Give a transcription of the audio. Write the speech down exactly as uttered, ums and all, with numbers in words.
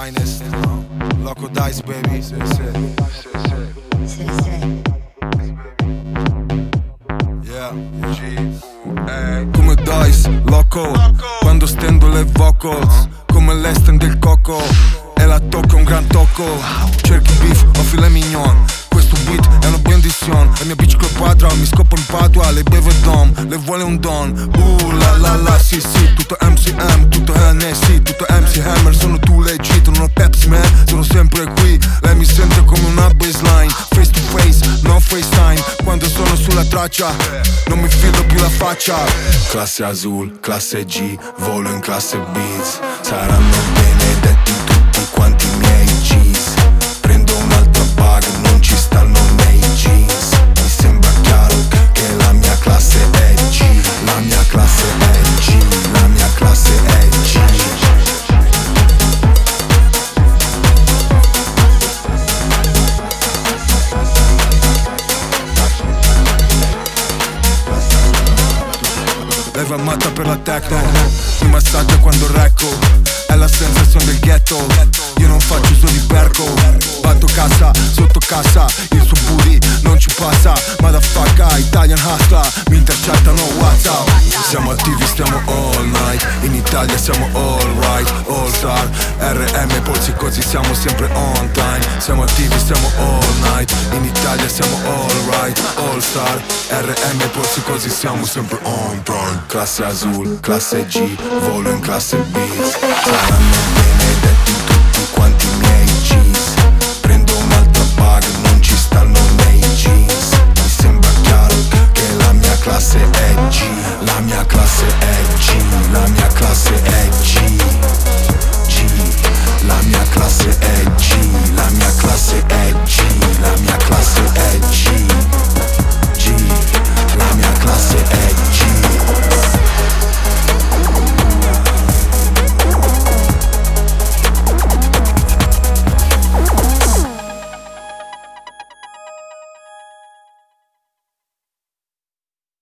finest, no? Loco Dice, baby. Sì, sì. Sì, sì. Yeah. G-U-E. Come Dice, loco. Quando stendo le vocals, come lei stende il cocco e la tocca un gran tocco. Cerchi beef o filet mignon. Questo beat è una benedizione. La mia bitch Cleopatra mi scopa in patua. Le beve dom, le vuole un don. Uh la la la, sì sì. Tutto M C M, tutto N S, tutto M C Hammer. Sono tu legit, non ho Pepsi man. Sono sempre qui, lei mi sente come una baseline. Face to face, no FaceTime. Quando sono sulla traccia, non mi fido più la faccia. Classe Azul, classe G, volo in classe Beats. Saranno benedetti tutti quanti i miei G's. Prendo un'altra bag, non ci stanno nei jeans. Mi sembra chiaro che la mia classe è G. La mia classe è G. La mia classe è G. Lei va matta per la techno, mi massaggia quando recco. È la sensazione del ghetto, io non faccio uso di perco. Batto cassa, sotto cassa, il suo booty non ci passa. Motherfucker, Italian hustler, mi intercettano WhatsApp. Siamo attivi, stiamo all night. In Italia siamo all right, all star. R M, polsi così siamo sempre on time. Siamo attivi, stiamo all night. In Italia siamo all right, all star. R M, polsi così siamo sempre on time. Classe Azul, classe G, volo in classe Beats. Saranno benedetti tutti quanti i miei G's. Prendo un'altra bag, non ci stanno nei jeans. Mi sembra chiaro che la mia classe è G. La mia classe è G. La mia classe è G. G. La mia classe è